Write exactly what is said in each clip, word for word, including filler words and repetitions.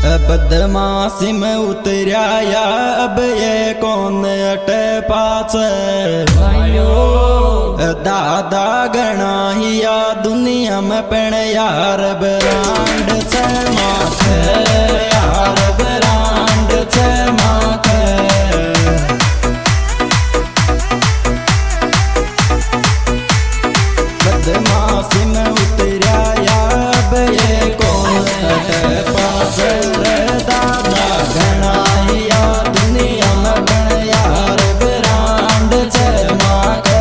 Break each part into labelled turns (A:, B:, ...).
A: बदमाशी में उतराया अब ये कौन अटे पाच दादा गणा हिया दुनिया में पेण यार ब्रांड से माथे यार ब्रांड से माथे बदमाशी में उतराया अब ये कौन अटे पाच दादा गणा हिया दुनिया में पेण यार ब्रांड से माथे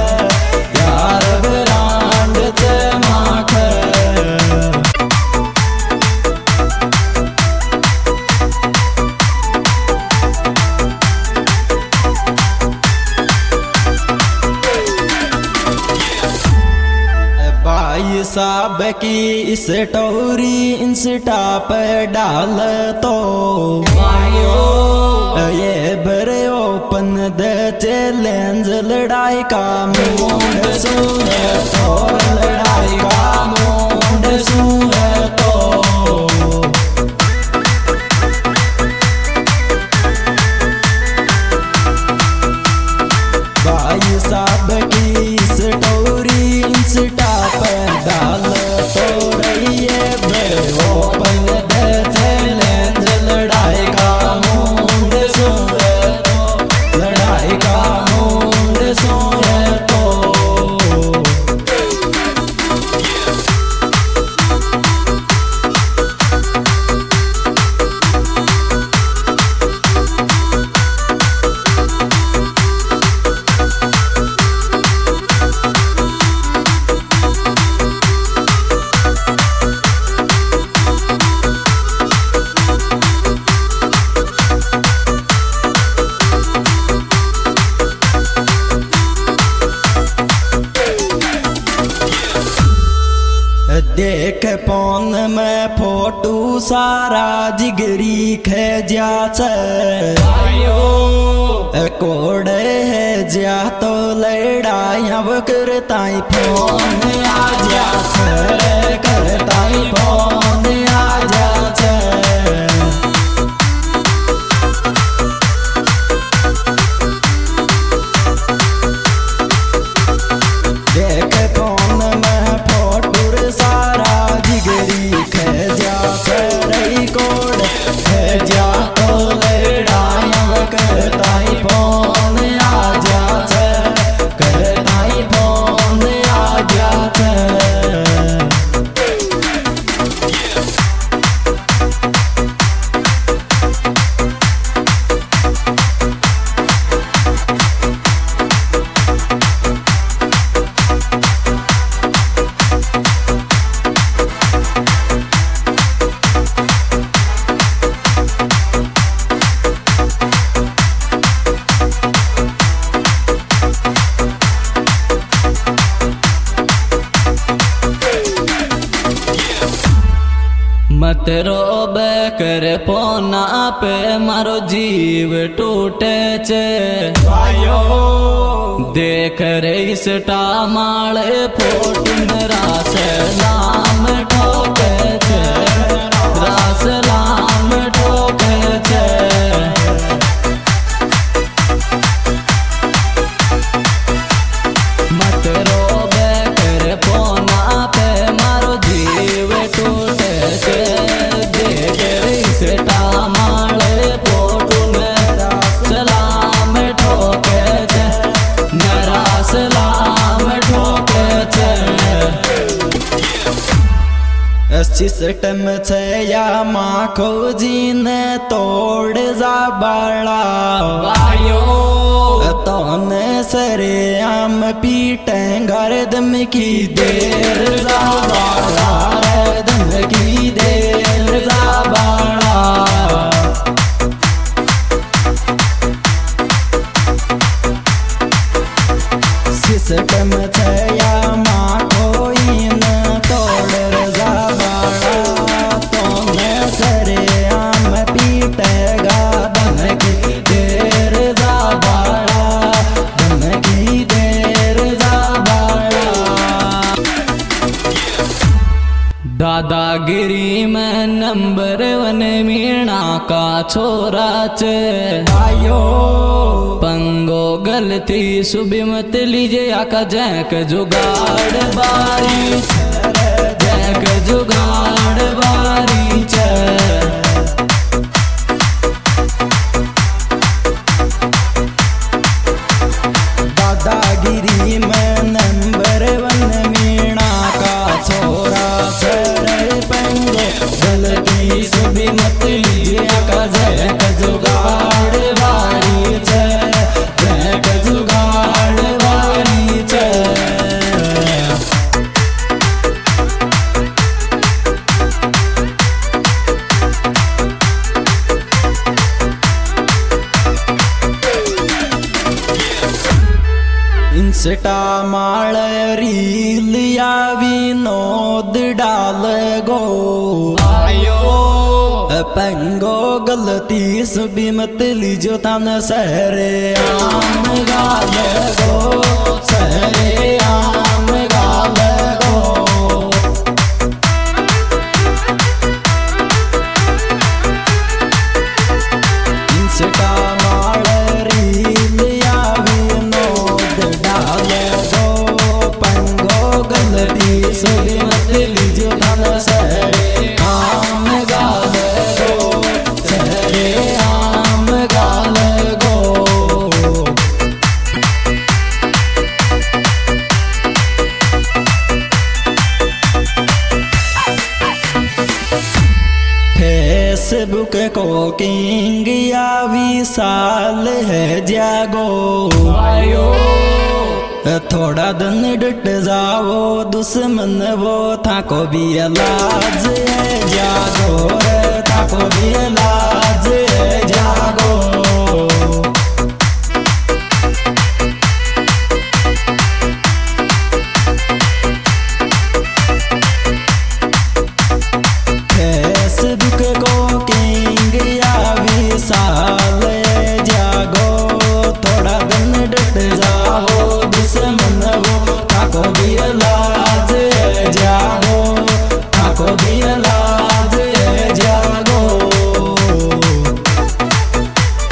A: साहब की स्टोरी इंस्टा पे डाल तो ये बड़े ओपन दे चैलेंज लड़ाई का मूड सुने तो लड़ाई का मूड सुने तो भाई साहब की स्टोरी इंस्टा पे डाल तो रही है बड़े ओपन दे चैलेंज लड़ाई का मूड सुने तो लड़ाई का मूड सुने तो देख पौन में फोटो सारा जिगरी खे जा कोड़े है जा तो लड़ाइया करताई फोन आ जा करताई फोन आ जा देख कौन में फोटो सारा जिगरी खे जा रही कोड खे जा तो लड़ाइया करताई फोन आ जा करताई फोन आ जा मत रोब कर पोना पे मारो जीव टूटे चे देख रे इसटा माले फोटन रास नाम ठोके चे रास नाम ठोके चे मत रोब कर पोना पे मारो जीव टूटे चे सिस्टम छे या माखो जीन तोड़ जा बाड़ा तोने सरे आम पीटे घर दम की देर जा बाड़ा दम की देर जा बाड़ा सिस्टम छे या माखो इन तोड़ जा दादागिरी में वन मीणा का छोरा चे आयो पंगो गलती सुबह मत लीजिए आका जैक जुगाड़ बारी जैक जुगाड़ बारी चे
B: दादागिरी में नंबर वन मीणा का छोरा सर पंगो गलती सुबह मत लीजिए आका जैक जुगाड़ बारी चे जैक जुगाड़ बारी चे इंस्टा माळ रील या विनोद डाल गो आयो पंगो गलती सुबह मत लीजो तन सहरे आम गाल गो सहरे आम गाल गो इंस्टा माळ रील या विनोद डाल गो पंगो गलती सुबह मत लीजो तन सहरे आम गाल गो सहरे आम गाल गो फेसबुक को किंग या विशाल है जागो आयो थोड़ा दिन डट जाओ दुश्मन वो था को भी इलाज है जागो रे था को भी इलाज है जागो फेसबुक को किंग या विशाल जागो थोड़ा दिन डट जाओ दुश्मन वो ताको भी इलाज है जागो ताको भी इलाज